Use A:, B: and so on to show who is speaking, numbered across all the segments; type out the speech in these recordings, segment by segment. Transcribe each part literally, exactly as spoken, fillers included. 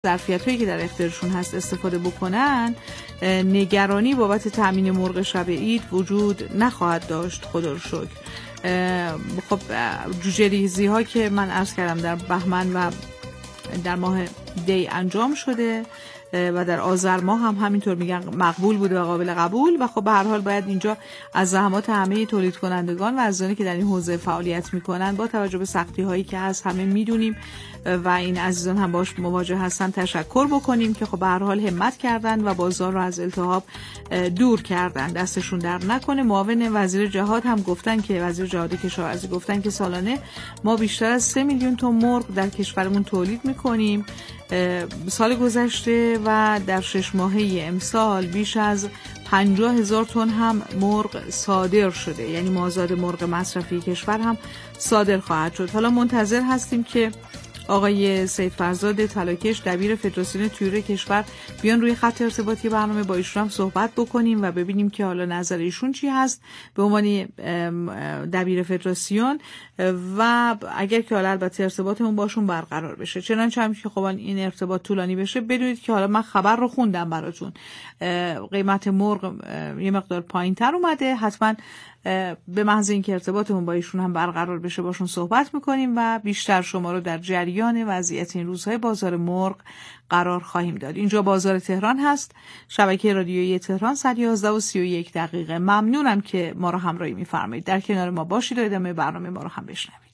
A: ظرفیت‌هایی که در اختیارشون هست استفاده بکنن، نگرانی بابت تامین مرغ شب عید وجود نخواهد داشت. خدا رو شکر. خب جوجه ریزی ها که من عرض کردم در بهمن و در ماه دی انجام شده و در آذر ماه هم همینطور میگن مقبول بوده و قابل قبول. و خب به هر حال باید اینجا از زحمات همه تولید کنندگان و عزیزانی که در این حوزه فعالیت میکنن با توجه به سختی هایی که هست همه میدونیم و این عزیزان هم باش مواجه هستن تشکر بکنیم که خب به هر حال همت کردن و بازار رو از التهاب دور کردن. دستشون در نکنه. معاون وزیر جهاد هم گفتن که وزیر جهاد کشاورزی گفتن که سالانه ما بیشتر از سه میلیون تن مرغ در کشورمون تولید میکنیم. سال گذشته و در شش ماهه امسال بیش از پنجاه هزار تن هم مرغ صادر شده، یعنی مازاد مرغ مصرفی کشور هم صادر خواهد شد. حالا منتظر هستیم که آقای سید فرزاد طلاکش دبیر فدراسیون طیور کشور بیان روی خط ارتباطی برنامه با ایشون هم صحبت بکنیم و ببینیم که حالا نظر ایشون چی هست به عنوان دبیر فدراسیون و اگر که حالا البته ارتباطمون باشون برقرار بشه. چنانچه هم که خب این ارتباط طولانی بشه بدونید که حالا من خبر رو خوندم براتون، قیمت مرغ یه مقدار پایین‌تر اومده. حتما به محض اینکه ارتباطمون با ایشون هم برقرار بشه باشون صحبت میکنیم و بیشتر شما رو در جریان وضعیت این روزهای بازار مرغ قرار خواهیم داد. اینجا بازار تهران هست، شبکه رادیویی تهران صد و یازده و سی و یک دقیقه. ممنونم که ما رو همراهی میفرمایید. در کنار ما باشید و ادامه برنامه ما رو هم بشنوید.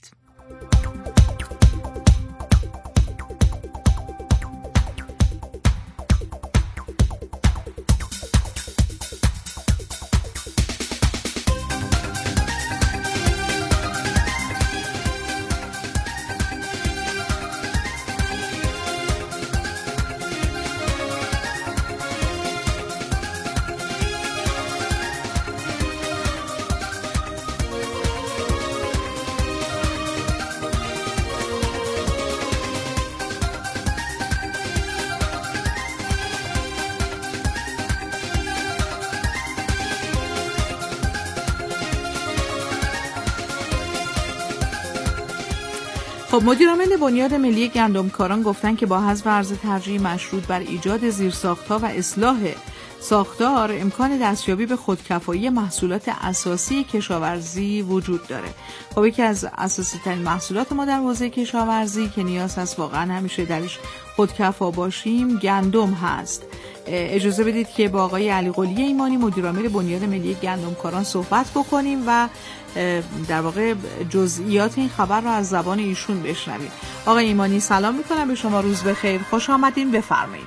A: خب مدیر عامل بنیاد ملی گندمکاران گفتن که با حذف ارز ترجیحی مشروط بر ایجاد زیرساخت‌ها و اصلاح ساختار امکان دستیابی به خودکفایی محصولات اساسی کشاورزی وجود داره. خب یکی از اساسی ترین محصولات ما در حوزه کشاورزی که نیاز هست واقعا همیشه درش خودکفا باشیم گندم هست. اجازه بدید که با آقای علی قلی ایمانی مدیر عامل بنیاد ملی گندمکاران صحبت بکنیم و در واقع جزئیات این خبر رو از زبان ایشون بشنویم. آقای ایمانی سلام میکنم به شما، روز بخیر، خوش آمدین، بفرمایید.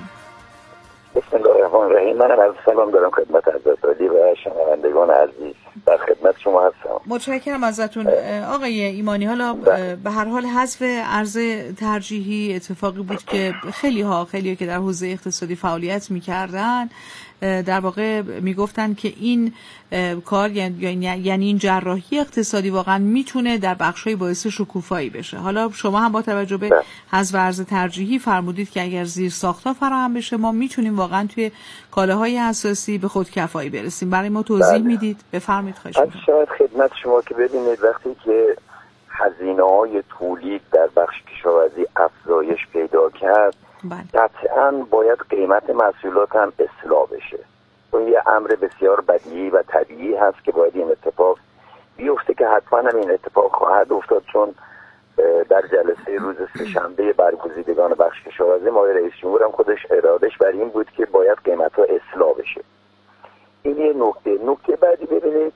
B: بسم الله الرحمن الرحیم. منم از سلام دارم خدمت حضرت عالی و شنوندگان عزیز، در خدمت شما هستم.
A: متشکرم ازتون آقای ایمانی. حالا به هر حال حذف ارز ترجیحی اتفاقی بود که خیلی ها خیلی ها که در حوزه اقتصادی فعالیت میکردن در واقع میگفتن که این کار یعنی یعنی این جراحی اقتصادی واقعا میتونه در بخشای باعث شکوفایی بشه. حالا شما هم با توجه به حذف ارز ترجیحی فرمودید که اگر زیرساخت‌ها فراهم بشه ما میتونیم واقعا توی کالاهای اساسی به خودکفایی برسیم. برای ما توضیح میدید؟ بفرمایید. خواهش می‌کنم.
B: شاید خدمت شما که ببینید وقتی که هزینه‌های تولید در بخش کشاورزی افزایش پیدا کرد قطعاً باید قیمت محصولات هم اصلاح بشه. این یه امر بسیار بدیهی و طبیعی هست که باید این اتفاق بیفته که حتما هم این اتفاق خواهد افتاد، چون در جلسه روز سه‌شنبه برگزیدگان بخش کشاورزی ما رئیس جمهور هم خودش ارادش بر این بود که باید قیمت‌ها اصلاح بشه. این یه نکته. نکته بعدی ببینید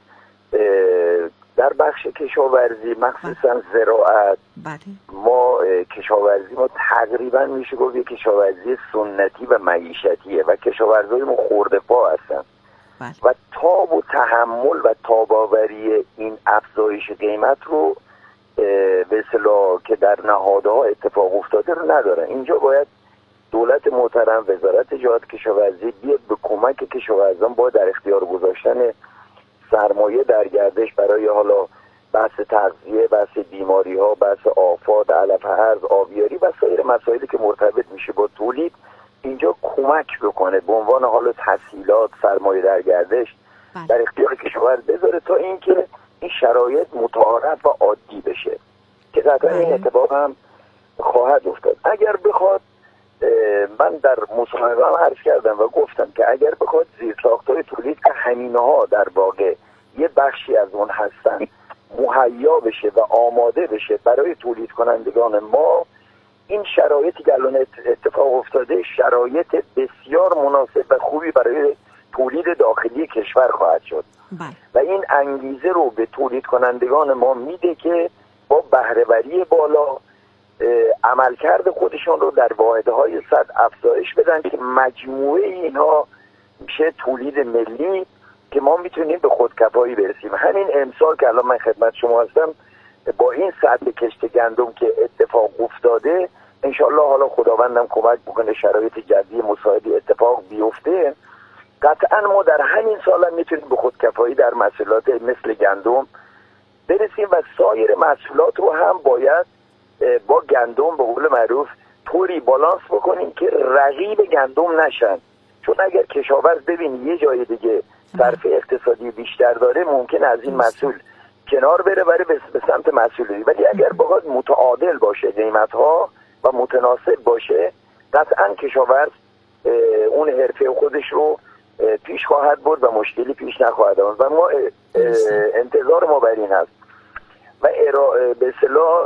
B: در بخش کشاورزی مخصوصا زراعت ما کشاورزی ما تقریبا میشه گفت یک کشاورزی سنتی و معیشتیه و کشاورزای ما خورده پا هستن و تاب و تحمل و تاباوری این افزایش قیمت رو به اصطلاح که در نهادها اتفاق افتاده رو ندارن. اینجا باید دولت محترم، وزارت جهاد کشاورزی بیاد به کمک کشاورزان با در اختیار گذاشتن سرمایه در گردش برای حالا بحث تغذیه، بحث بیماری ها، بحث آفات، علف ارز، آبیاری و سایر مسائلی که مرتبط میشه با تولید اینجا کمک بکنه به عنوان حالا تسهیلات، سرمایه در گردش در اختیار کشاورز بذاره تا اینکه این شرایط متعارف و عادی بشه که قطعا این اتفاق هم خواهد افتاد. اگر بخواد من در مصاحبه هم عرض کردم و گفتم که اگر بخواد زیرساخت‌های تولید که همین‌ها در واقع یه بخشی از اون هستن مهیا بشه و آماده بشه برای تولید کنندگان ما، این شرایطی که الان اتفاق افتاده شرایط بسیار مناسب و خوبی برای تولید داخلی کشور خواهد شد
A: بله.
B: و این انگیزه رو به تولید کنندگان ما میده که با بهره‌وری بالا عملکرد خودشون رو در واحدهای صد افزایش بدن که مجموعه اینها میشه تولید ملی که ما میتونیم به خودکفایی برسیم. همین امسال که الان من خدمت شما هستم با این سطح کشت گندم که اتفاق افتاده، انشالله حالا خداوندم کمک بکنه شرایط جدی مساعدی اتفاق بیفته، قطعا ما در همین سال هم میتونیم به خودکفایی در محصولات مثل گندم برسیم و سایر محصولات رو هم باید با گندم به قول معروف طوری بالانس بکنیم که رقیب گندم نشن. چون اگر کشاورز ببین یه جای دیگه صرف اقتصادی بیشتر داره ممکن از این محصول کنار بره بره به سمت محصولی، ولی اگر بخواد متعادل باشه قیمت‌ها و متناسب باشه قطعا کشاورز اون حرفه خودش رو پیش خواهد برد و مشکلی پیش نخواهد آمد و ما انتظار ما بر این است و به اصطلاح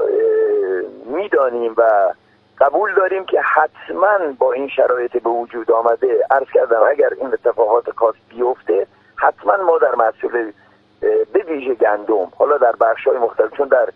B: میدانیم و قبول داریم که حتما با این شرایط به وجود آمده، عرض کردم اگر این اتفاقات خاص بیفته حتما ما در محصول به ویژه گندم، حالا در بخش‌های مختلف، چون در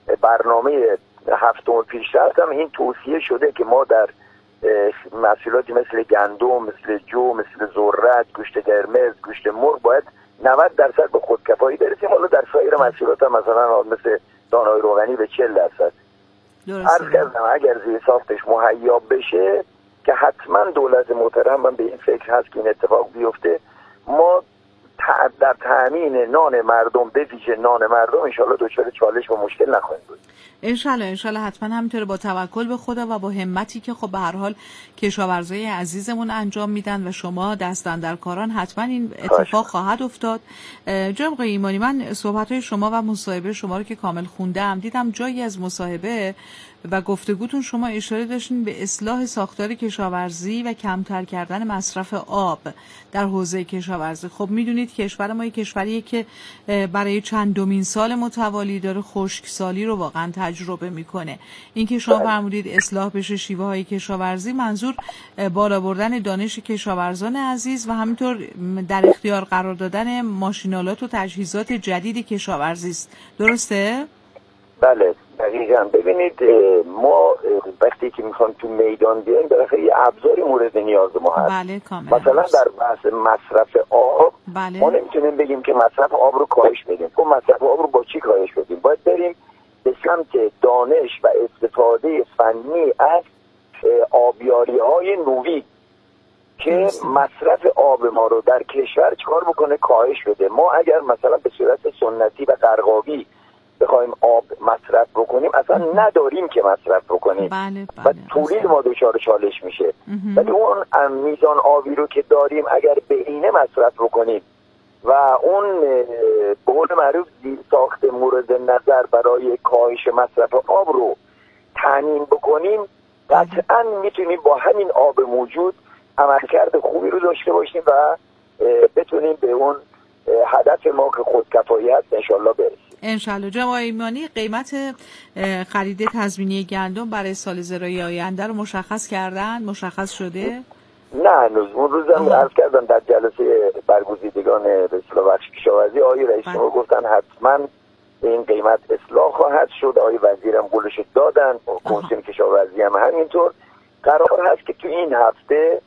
B: برنامه هفتم پیشرفت هم این توصیه شده که ما در محصولاتی مثل گندم، مثل جو، مثل ذرت، گوشت قرمز، گوشت مرغ باید نود درصد به خودکفایی برسیم. حالا در سایر محصولات هم مثلا مثل دانه‌های روغنی به چهل درصد. عرض کردم اگر زیرساختش مهیا بشه که حتما دولت محترم هم به این فکر هست که این اتفاق بیفته، ما در تامین نان مردم به ویژه نان مردم انشالله دچار چالش و مشکل نخواهیم بود.
A: انشالله انشالله حتما همینطوره، با توکل به خدا و با همتی که خب به هر حال کشاورزای عزیزمون انجام میدن و شما دستاندرکاران، حتما این اتفاق خواهد افتاد. جناب آقای ایمانی، من صحبت‌های شما و مصاحبه شما رو که کامل خوندم، دیدم جایی از مصاحبه و گفتگوتون شما اشاره داشتین به اصلاح ساختار کشاورزی و کمتر کردن مصرف آب در حوزه کشاورزی. خب میدونید کشور ما یک کشوریه که برای چندمین سال متوالی داره خشکسالی رو واقعا تجربه میکنه. این که شما فرمودید اصلاح بشه شیوه های کشاورزی، منظور بالا بردن دانش کشاورزان عزیز و همینطور در اختیار قرار دادن ماشینالات و تجهیزات جدید کشاورزی است. درسته؟
B: بله دقیقاً. ببینید ما وقتی که میخوام تو میدان بیایم بالاخره یه ابزاری مورد نیاز ما هست.
A: بله کاملا.
B: مثلا در بحث مصرف آب
A: بله.
B: ما نمیتونیم بگیم که مصرف آب رو کاهش بدیم. خب مصرف آب رو با چی کاهش بدیم؟ باید بریم به سمت دانش و استفاده فنی از آبیاری های نوین که مصرف آب ما رو در کشور چکار بکنه کاهش بده. ما اگر مثلا به صورت سنتی و قرقاوی بخوایم آب مصرف بکنیم اصلا نداریم که مصرف بکنیم.
A: بله بله.
B: و تولید ما دچار چالش میشه. ولی اون میزان آبی رو که داریم اگر به اینه مصرف بکنیم و اون به قول معروف ساخت مورد نظر برای کاهش مصرف آب رو تامین بکنیم، قطعا میتونیم با همین آب موجود عملکرد خوبی رو داشته باشیم و بتونیم به اون هدف ما که خودکفایی هست انشالله برسیم.
A: انشالله. جناب ایمانی، قیمت خرید تضمینی گندم برای سال زراعی آینده رو مشخص کردن؟ مشخص شده؟
B: نه هنوز. اون روزم عرض کردم در جلسه برگزیدگان به اصطلاح بخش کشاورزی آقای رئیس جمهور گفتن حتما این قیمت اصلاح خواهد شد. آقای وزیرم قولش دادن، کمیسیون کشاورزی هم همینطور. قرار هست که تو این هفته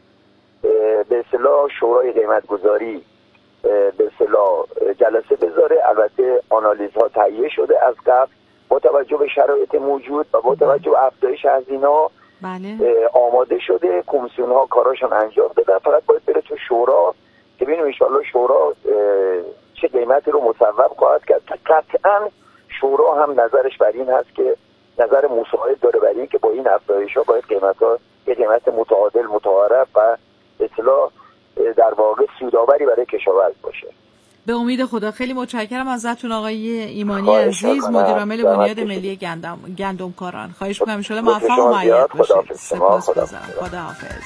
B: به اصطلاح شورای قیمت گذاری به اصطلاح جلسه بذاره. البته آنالیزها تهیه شده از قبل با توجه به شرایط موجود و با توجه به افزایش هزینه‌ها
A: بله.
B: آماده شده. کمیسیون ها کاراشون انجام دادن، فقط باید بره تو شورا که ببینیم ان شاءالله شورا چه قیمتی رو مصوب خواهد کرد. قطعا شورا هم نظرش بر این هست که نظر مساعد داره بر این که با این افزایش‌ها باید قیمت‌ها یه قیمت متعادل متعارف و اصطلاح در واقع سودآوری برای کشاورز باشه.
A: به امید خدا. خیلی متشکرم ازتون آقای ایمانی عزیز، مدیر عامل بنیاد ملی گندم گندمکاران. خواهش می‌کنم ان شاء الله موفق و مؤید باشید. سپاسگزارم. خداحافظ.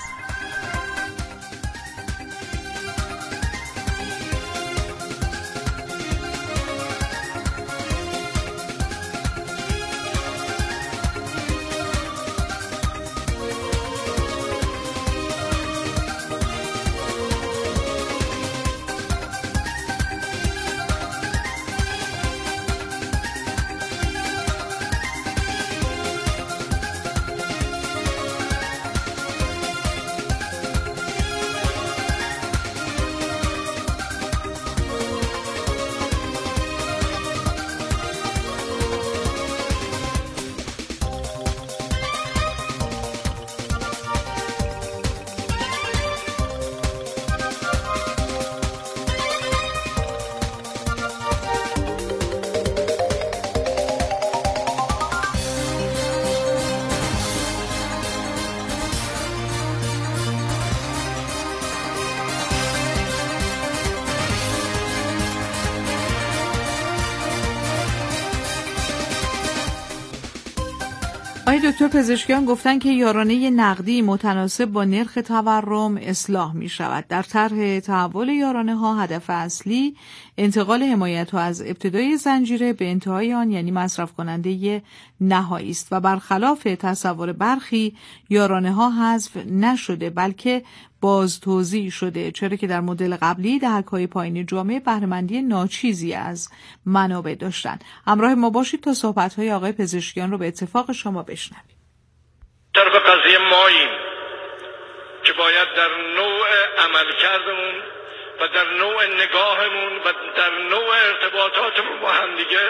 A: آقای دکتر پزشکیان گفتن که یارانه نقدی متناسب با نرخ تورم اصلاح می شود. در طرح تحول یارانه ها هدف اصلی انتقال حمایت ها از ابتدای زنجیره به انتهای آن، یعنی مصرف کننده نهایی است و برخلاف تصور برخی یارانه ها حذف نشده بلکه باز توزیع شده، چرا که در مدل قبلی دهک‌های پایین جامعه بهره‌مندی ناچیزی از منابع داشتند. همراه ما باشید تا صحبت‌های آقای پزشکیان رو به اتفاق شما بشنویم.
C: طرف قضیه ماییم که باید در نوع عملکردمون و در نوع نگاهمون و در نوع ارتباطاتمون با هم دیگه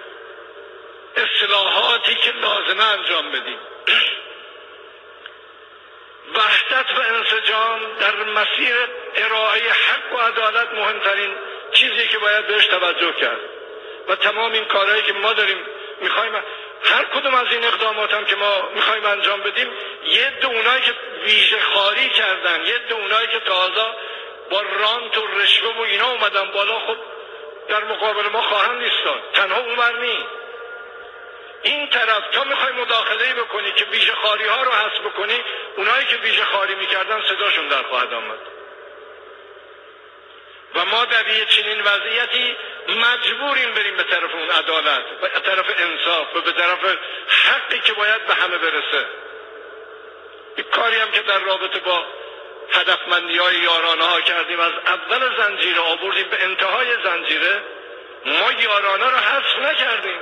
C: اصلاحاتی که لازمه انجام بدیم. وحدت و انسجام در مسیر ارائه حق و عدالت مهمترین چیزی که باید بهش توجه کرد و تمام این کارهایی که ما داریم میخوایم، هر کدوم از این اقدامات هم که ما میخوایم انجام بدیم، یه دو اونایی که ویژه خاری کردن، یه دو اونایی که تازه با رانت و رشوه و اینا اومدن بالا، خب در مقابل ما خواهند ایستاد. تنها اونور نی، این طرف تا میخوای مداخله‌ای بکنی که ویژه خاری ها رو حذف بکنی، اونایی که ویژه خاری میکردن صداشون در خواهد آمد و ما در یه چنین وضعیتی مجبوریم بریم به طرف اون عدالت، به طرف انصاف و به طرف حقی که باید به همه برسه. این کاری هم که در رابطه با هدفمندی های یارانه ها کردیم، از اول زنجیره آوردیم به انتهای زنجیره، ما یارانه رو حذف نکردیم.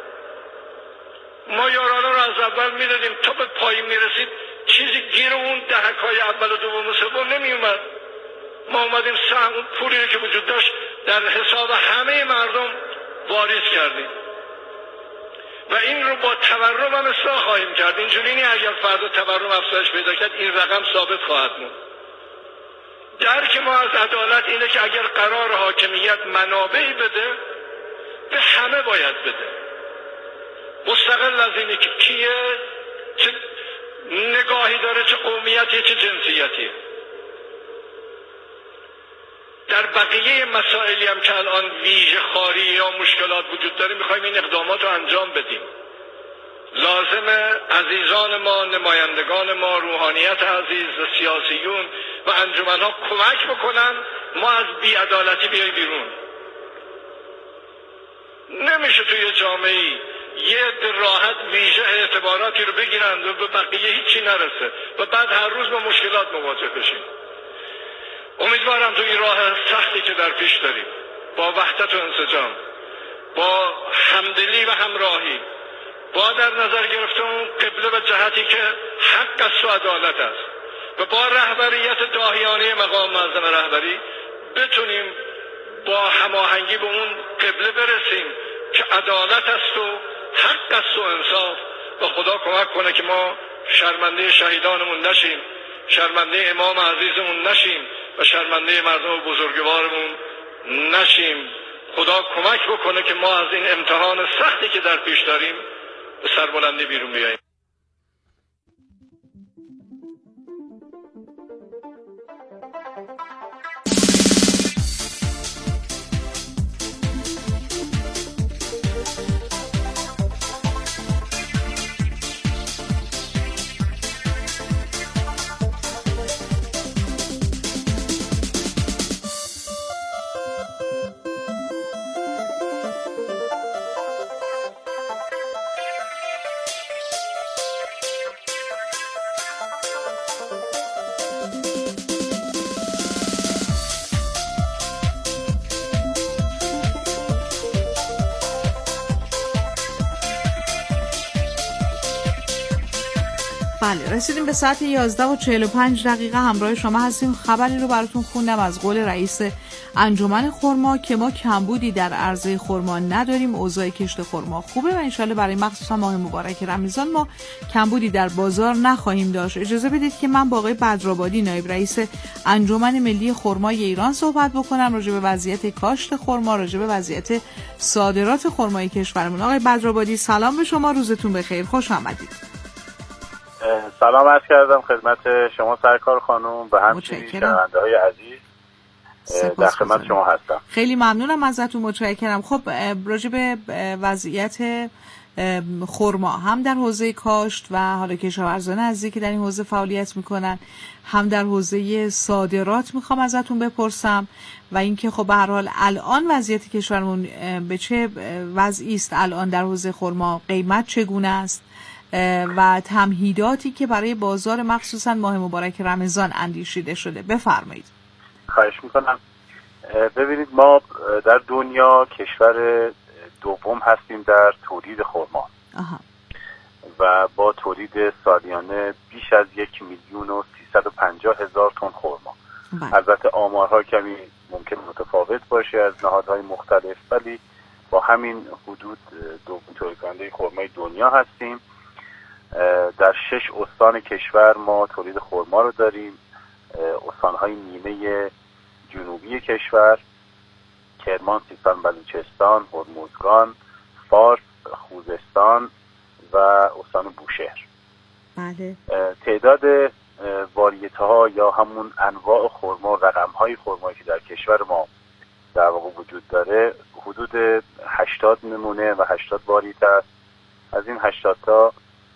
C: ما یارانه رو از اول میدادیم تا به پایین میرسید، چیزی گیر اون دهک‌های اول و دوم و سوم نمیومد. ما اومدیم سهم اون پولی که وجود داشت در حساب همه مردم واریز کردیم و این رو با تورم هم اصلاح خواهیم کرد. اینجوری نی اگر فردا تورم افزایش پیدا کرد این رقم ثابت خواهد موند. درک ما از عدالت اینه که اگر قرار حاکمیت منابعی بده، به همه باید بده، مستقل از اینی که کیه، چه نگاهی داره، چه قومیتی، چه جنسیتی. در بقیه مسائلی هم که الان ویژه خاری یا مشکلات وجود داره میخوایم این اقدامات رو انجام بدیم. لازمه عزیزان ما، نمایندگان ما، روحانیت عزیز و سیاسیون و انجمنها کمک بکنن ما از بی‌عدالتی بیای بیرون. نمیشه توی جامعه‌ای یه راحت ویژه اعتباراتی رو بگیرند و به بقیه هیچی نرسه و بعد هر روز با مشکلات مواجه بشیم. امیدوارم تو این راه سختی که در پیش داریم با وحدت و انسجام، با همدلی و همراهی، با در نظر گرفتن اون قبله و جهتی که حق است و عدالت است و با رهبریت داهیانه مقام معظم رهبری بتونیم با هماهنگی به اون قبله برسیم که عدالت است و حق است و انصاف و خدا کمک کنه که ما شرمنده شهیدانمون نشیم، شرمنده امام عزیزمون نشیم و شرمنده مردم بزرگوارمون نشیم. خدا کمک بکنه که ما از این امتحان سختی که در پیش داریم به سربلندی بیرون بیاییم.
A: بله، رسیدیم به ساعت یازده و چهل و پنج دقیقه. همراه شما هستیم. خبری رو براتون خوندم از قول رئیس انجمن خرما که ما کمبودی در عرضه خرما نداریم، اوضاع کشت خرما خوبه و انشالله برای مخصوصا ماه مبارک رمضان ما کمبودی در بازار نخواهیم داشت. اجازه بدید که من با آقای بدرآبادی نایب رئیس انجمن ملی خرمای ایران صحبت بکنم راجع به وضعیت کاشت خرما، راجع به وضعیت صادرات خرمای کشورمون. آقای بدرآبادی سلام به شما، روزتون بخیر، خوش آمدید.
D: سلام عرض کردم خدمت شما سرکار خانم و همچنین شنونده های عزیز در خدمت شما هستم.
A: خیلی ممنونم ازتون، متشکرم. خب راجع به وضعیت خرما هم در حوزه کاشت و حالا کشاورزان عزیزی که در این حوزه فعالیت میکنن، هم در حوزه صادرات میخوام ازتون بپرسم و اینکه خب به هر حال الان وضعیت کشورمون به چه وضعی است الان در حوزه خرما، قیمت چگونه است و تمهیداتی که برای بازار مخصوصا ماه مبارک رمضان اندیشیده شده. بفرمایید.
D: خواهش میکنم. ببینید ما در دنیا کشور دوم هستیم در تولید خرما و با تولید سالیانه بیش از یک میلیون و سیصد و پنجاه هزار تن خرما. البته آمارها کمی ممکن متفاوت باشه از نهادهای مختلف، ولی با همین حدود دوم تولید کننده خرمای دنیا هستیم. در شش استان کشور ما تولید خرما رو داریم. استان‌های نیمه جنوبی کشور، کرمان، سیستان، بلوچستان، هرمزگان، فارس، خوزستان و استان بوشهر.
A: بله.
D: تعداد واریته‌ها یا همون انواع خرما، رقم‌های خرمایی که در کشور ما در واقع وجود داره حدود هشتاد نمونه و هشتاد واریته است. از این هشتاد تا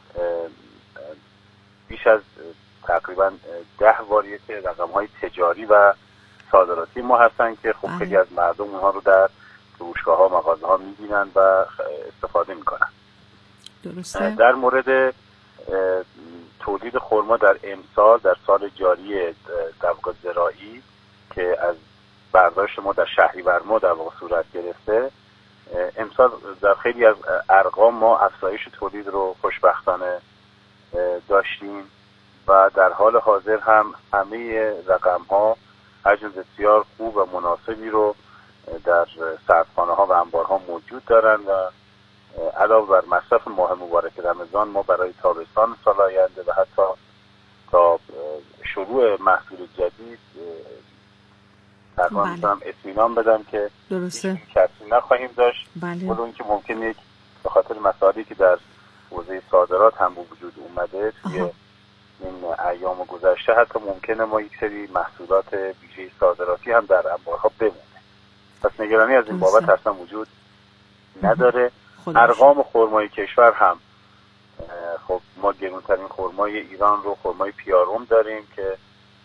D: بیش از تقریبا ده واریته رقم‌های تجاری و صادراتی ما هستن که خب خیلی از مردم اونها رو در فروشگاه‌ها، مغازه‌ها می‌بینن و استفاده می‌کنن.
A: درسته.
D: در مورد تولید خرما در امسال، در سال جاری در واقع زراعی که از برداشت ما در شهریور ما در واقع صورت گرفته، امسال در خیلی از ارقام ما افزایش تولید رو خوشبختانه داشتیم و در حال حاضر هم همه رقم‌ها حجم بسیار خوب و مناسبی رو در سردخانه‌ها و انبارها موجود دارن و علاوه بر مصرف ماه مبارک رمضان ما برای تابستان سال آینده و حتی تا شروع محصول جدید تقریبا میتونم اطمینان بدم که
A: درسته
D: کسی نخواهیم داشت.
A: بله.
D: ولی اینکه ممکنه یک به خاطر مسائلی که در حوزه صادرات هم وجود اومده توی آها. این ایام گذشته حتی ممکنه ما یک سری محصولات ویژه صادراتی هم در انبارها بمونه. پس نگرانی از این بابت اصلا وجود نداره. ارقام خرمای کشور هم خب ما گرونترین خرمای ایران رو خرمای پیاروم داریم که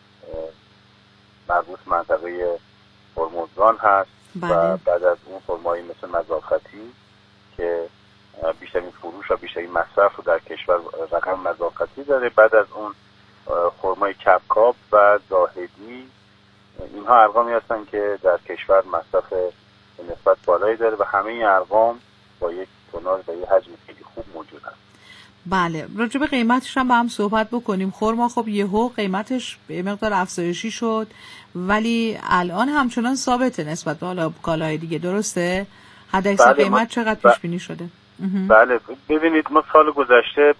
D: مربوط منطقه هرمزگان هست. بله. و بعد از اون خرمایی مثل مزافتی که بیشترین فروش و بیشترین مصرف رو در کشور رقم مزافتی داره. بعد از اون خرمای کبکاب و زاهدی، اینها ارقامی هستن که در کشور مصرف نسبت بالایی داره و همه این ارقام با یک توناژ و یک حجم خیلی خوب موجود هست.
A: بله، راجع به قیمتش هم با هم صحبت بکنیم. خرما خب یهو قیمتش به مقدار افزایشی شد ولی الان همچنان ثابته نسبت به حالا کالاهای دیگه، درسته؟ حداکثر
D: بله
A: قیمت چقدر پیش بینی شده؟
D: بله ببینید ما سال گذشته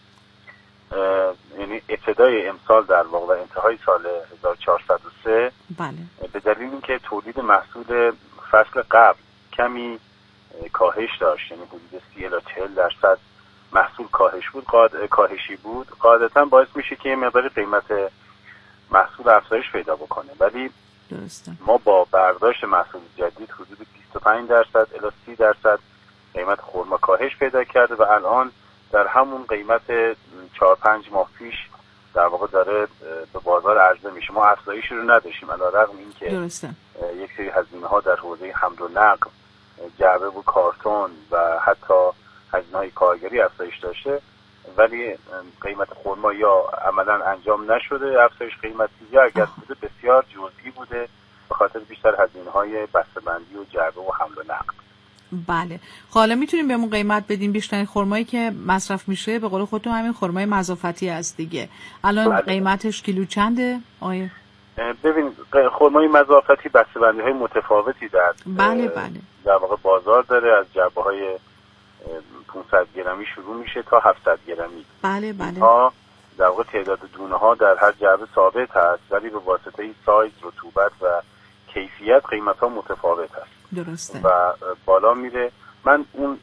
D: یعنی ابتدای امسال در واقع و انتهای سال هزار و چهارصد و سه
A: بله
D: به دلیل اینکه تولید محصول فصل قبل کمی کاهش داشت، یعنی حدود سی الی چهل درصد محصول کاهش بود قاعد... کاهشی بود، قاعدتا باعث میشه که یه مقدار قیمت محصول افزایش پیدا بکنه. ولی
A: درسته.
D: ما با برداشت محصول جدید حدود بیست و پنج درصد الی سی درصد قیمت خرما کاهش پیدا کرده و الان در همون قیمت چهار پنج ماه پیش در واقع داره به بازار عرضه میشه. ما افزایشی رو نداشتیم علیرغم اینکه
A: درسته
D: یک سری هزینه‌ها در حوزه حمل و نقل، جعبه و کارتون و حتی هزینه‌های کارگری افزایش داشته، ولی قیمت خرما یا عملا انجام نشده افزایش قیمتی یا اگر بوده بسیار جزئی بوده به خاطر بیشتر هزینه‌های بسته‌بندی و جعبه و حمل و نقل.
A: بله. حالا میتونیم بهمون قیمت بدیم بیشترین خرمایی که مصرف میشه به قول خودتون همین خرمای مضافتی است دیگه. الان بله. قیمتش کیلو چنده آقای؟
D: ببین خرمای مضافتی بسته‌بندی‌های متفاوتی در
A: بله بله
D: در واقع بازار داره، از جعبه‌های پانصد گرمی شروع میشه تا هفتصد گرمی.
A: بله بله.
D: ها در واقع تعداد دونه ها در هر جعبه ثابت هست، ولی به واسطه سایز، رطوبت و کیفیت قیمت ها متفاوت هست.
A: درسته.
D: و بالا میره. من اون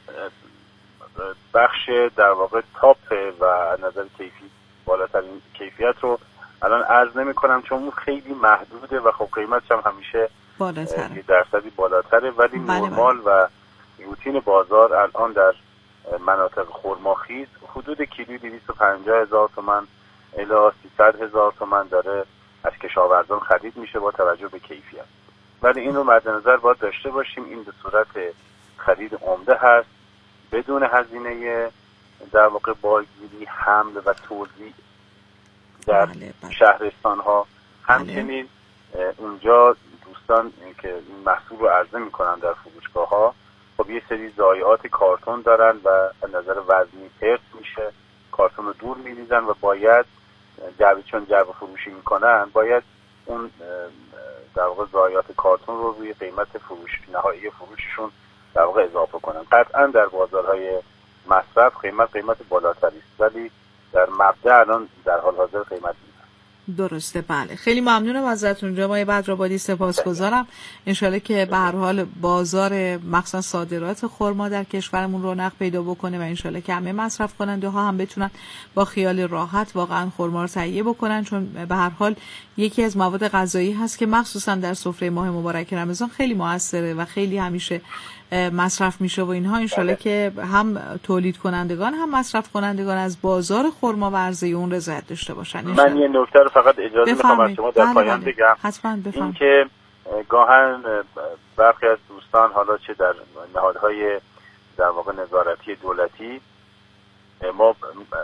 D: بخش در واقع تاپ و نظر کیفی بالاترین کیفیت رو الان عرض نمی کنم چون اون خیلی محدوده و خب قیمتش هم همیشه
A: بالاتره،
D: درصدی بالاتره، ولی بله نرمال بله. و روتین بازار الان در مناطق خرماخیز حدود کیلویی دویست و پنجاه هزار تومان الی سیصد هزار تومان داره از کشاورزان خرید میشه با توجه به کیفیت. ولی این رو مد نظر باید داشته باشیم این به صورت خرید عمده هست، بدون هزینه در واقع بارگیری، حمل و توزیع در بله بله. شهرستان ها. همچنین بله. اونجا دوستان که این محصول رو عرضه میکنن در فروشگاه ها خب یه سری ضایعات کارتون دارن و از نظر وزنی حفظ میشه، کارتون رو دور میریزن و باید جعبه چون جعبه فروشی میکنن باید اون در واقع ضایعات کارتون رو روی قیمت فروش نهایی فروششون در واقع اضافه کنن. قطعا در بازارهای مصرف قیمت قیمت بالاتری است، ولی در مبدأ الان در حال حاضر قیمت
A: درسته. بله خیلی ممنونم ازتون جناب بدرآبادی، سپاسگزارم. انشالله که به هر حال بازار مخصوصا صادرات خرما در کشورمون رونق پیدا بکنه و انشالله که همه مصرف کننده ها هم بتونن با خیال راحت واقعا خرما رو تهیه بکنن، چون به هر حال یکی از مواد غذایی هست که مخصوصا در سفره ماه مبارک رمضان خیلی موثره و خیلی همیشه مصرف میشه و اینها. انشالله که هم تولید کنندگان هم مصرف کنندگان از بازار خرما و عرضه اون رضایت داشته باشن.
D: من یه نکته رو فقط اجازه میخوام از شما در بله پایان بله. بگم این که گاهن برخی از دوستان حالا چه در نهادهای در واقع نظارتی دولتی ما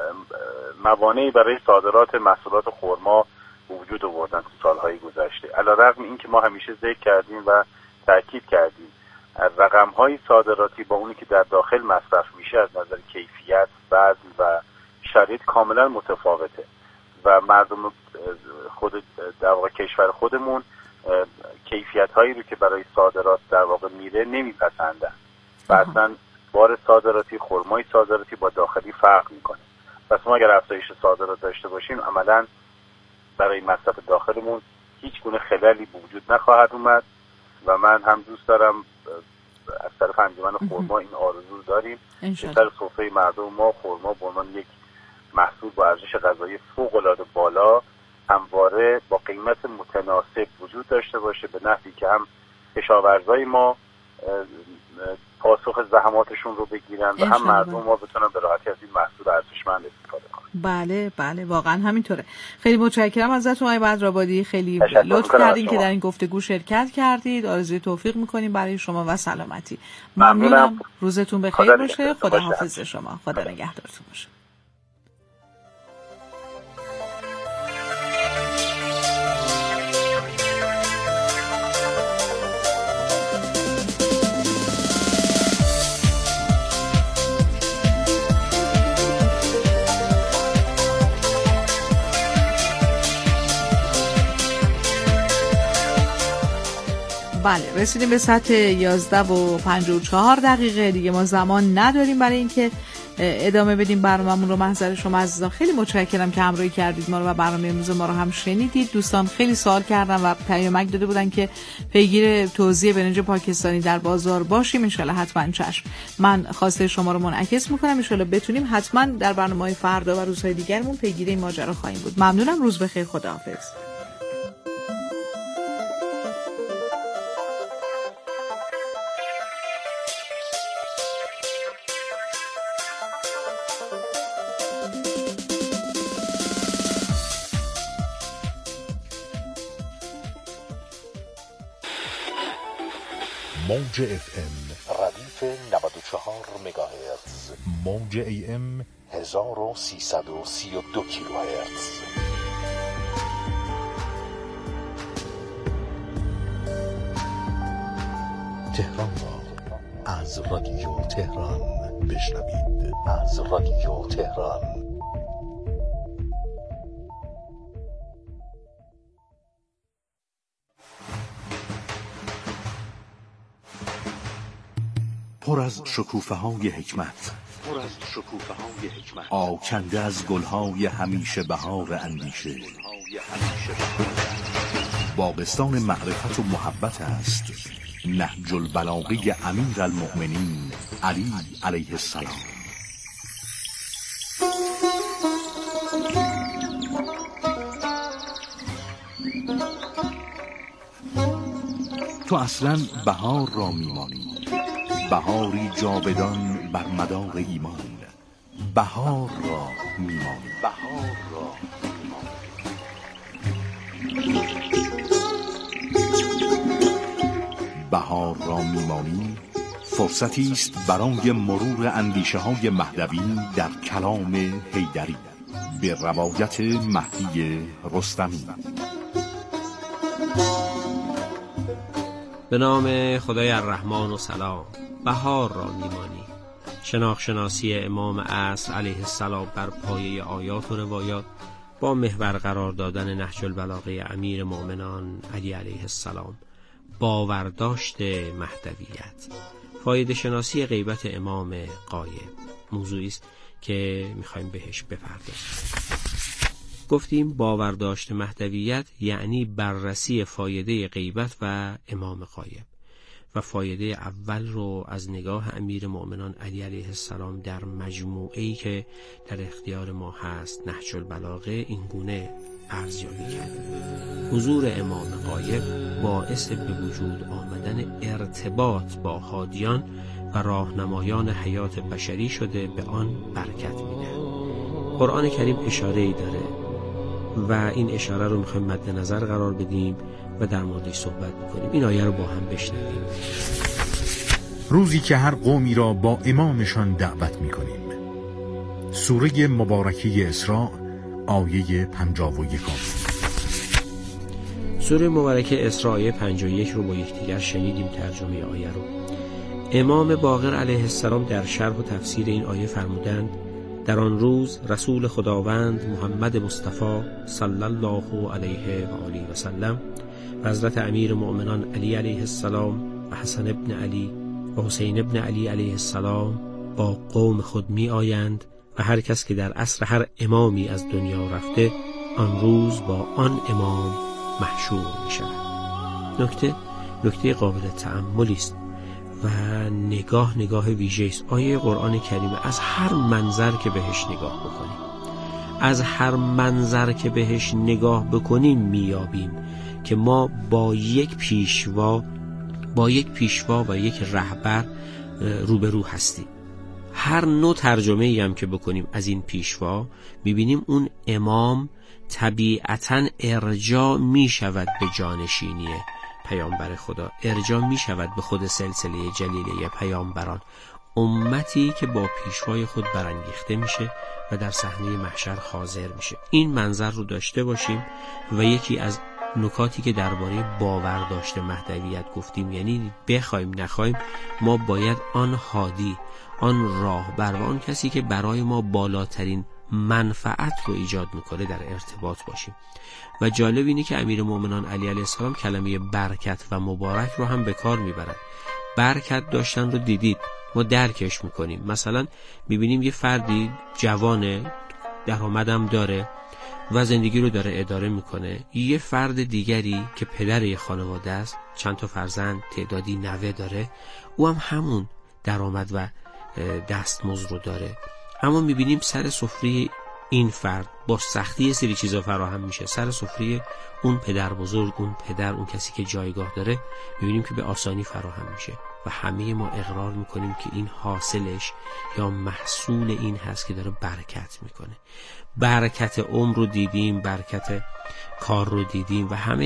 D: موانعی برای صادرات محصولات خرما وجود آوردن تو سالهای گذشته، علیرغم این که ما همیشه ذکر کردیم و تاکید کردیم رقم‌های صادراتی با اونی که در داخل مصرف میشه از نظر کیفیت، وزن و شرایط کاملا متفاوته و مردم خود در واقع کشور خودمون کیفیت‌هایی رو که برای صادرات در واقع میره نمیپسندن و اصلا بار صادراتی، خرمای صادراتی با داخلی فرق میکنه. پس ما اگر افزایش صادرات داشته باشیم عملاً برای مصرف داخلمون هیچ گونه خلالی به وجود نخواهد اومد و من هم دوست دارم از طرف انجمن خرما این آرزو داریم که سر سفره مردم ما خرما به عنوان یک محصول با ارزش غذایی فوق‌العاده بالا همواره با قیمت متناسب وجود داشته باشه، به نحوی که هم کشاورزای ما پاسخ زحماتشون رو بگیرن و هم مردم ما بتونن به راحتی از این محصول ارزشمند استفاده کنن.
A: بله بله واقعا همینطوره. خیلی متشکرم ازتون آقای بدرآبادی، خیلی لطف کردین که در این گفتگو شرکت کردید. آرزوی توفیق میکنیم برای شما و سلامتی. ممنونم. روزتون بخیر باشه. خدا حافظ شما. خدا نگهدارتون باشه. بله رسیدیم به ساعت یازده و پنجاه و چهار دقیقه دیگه. ما زمان نداریم برای اینکه ادامه بدیم برنامه‌مون رو. محضر شما عزیزان خیلی متشکرم که همراهی کردید ما رو و برنامه امروز ما رو هم شنیدید. دوستان خیلی سوال کردن و پیامک داده بودن که پیگیر توزیع برنج پاکستانی در بازار باشیم. ان شاءالله حتما چشم. من خواسته شما رو منعکس می‌کنم. ان شاءالله بتونیم حتما در برنامه‌های فردا و روزهای دیگرمون پیگیر این ماجرا خواهیم بود. ممنونم. روز بخیر. خداحافظ.
E: موج اف ام ردیف نود و چهار مگاهرتز، موج ای ام هزار و سیصد و سی و دو کیلوهرتز. تهران را از از رادیو تهران. بشنوید از رادیو تهران. پر از شکوفه های حکمت، پر از شکوفه های حکمت، آکنده از گلهای همیشه بهار اندیشه. باغستان معرفت و محبت است نهج البلاغه امیر المؤمنین علی علیه السلام. تو اصلا بهار را میمانی، بهاری جاودان بر مدار ایمان. بهار را میمانی، بهار را بهار را میمانی فرصتی است برای مرور اندیشه های مهدوی در کلام حیدری به روایت مهدی رستمی.
F: به نام خدای الرحمن و سلام. بهار را میمانی، شناخت شناسی امام عصر علیه السلام بر پایه آیات و روایات با محور قرار دادن نهج البلاغه امیر مؤمنان علی علیه السلام. باورداشت مهدویت، فایده شناسی غیبت امام غایب، موضوعی است که میخوایم بهش بپردازیم. گفتیم باورداشت مهدویت یعنی بررسی فایده غیبت و امام غایب و فایده اول رو از نگاه امیر مؤمنان علی علیه السلام در مجموعه‌ای که در اختیار ما هست نهج البلاغه این گونه ارزیابی کرد. حضور امام غایب باعث به وجود آمدن ارتباط با هادیان و راهنمایان حیات بشری شده، به آن برکت میده. قرآن کریم اشاره‌ای داره و این اشاره رو میخوایم مد نظر قرار بدیم و در موردش صحبت میکنیم. این آیه رو با هم بشنویم.
G: روزی که هر قومی را با امامشان دعوت میکنیم. سوره مبارکه اسراء آیه پنجاه و یک.
F: سوره مبارکه اسراء آیه پنجاه و یک رو با یکدیگر شنیدیم ترجمه آیه رو. امام باقر علیه السلام در شرح و تفسیر این آیه فرمودند در آن روز رسول خداوند محمد مصطفی صلی الله علیه و آله و سلم و حضرت امیر مؤمنان علی علیه السلام و حسن ابن علی و حسین ابن علی علیه السلام با قوم خود می آیند و هر کس که در عصر هر امامی از دنیا رفته آن روز با آن امام محشور می شود. نکته نکته قابل تأملی است و نگاه نگاه ویژه است. آیه قرآن کریمه از هر منظر که بهش نگاه بکنیم از هر منظر که بهش نگاه بکنیم میابیم که ما با یک پیشوا با یک پیشوا و یک رهبر روبرو هستیم. هر نوع ترجمه‌ای هم که بکنیم از این پیشوا میبینیم اون امام طبیعتاً ارجاع میشود به جانشینی پیامبر خدا، ارجاع می شود به خود سلسله جلیله پیامبران، امتی که با پیشوای خود برانگیخته میشه و در صحنه محشر حاضر میشه. این منظر رو داشته باشیم و یکی از نکاتی که درباره باورداشت مهدویت گفتیم، یعنی بخوایم نخوایم ما باید آن هادی، آن راهبر و آن کسی که برای ما بالاترین منفعت رو ایجاد میکنه در ارتباط باشیم. و جالب اینه که امیر مومنان علی علیه السلام کلمه برکت و مبارک رو هم به کار میبرن. برکت داشتن رو دیدید، ما درکش میکنیم. مثلا میبینیم یه فردی جوانه، درآمدم داره و زندگی رو داره اداره میکنه، یه فرد دیگری که پدر یه خانواده است، چند تا فرزند، تعدادی نوه داره، او هم همون درآمد و دستمزد رو داره، اما میبینیم سر سفره این فرد با سختی یه سری چیزا فراهم میشه. سر سفره اون پدر بزرگ، اون پدر، اون کسی که جایگاه داره، میبینیم که به آسانی فراهم میشه و همه ما اقرار میکنیم که این حاصلش یا محصول این هست که داره برکت میکنه. برکت عمر رو دیدیم، برکت کار رو دیدیم و همه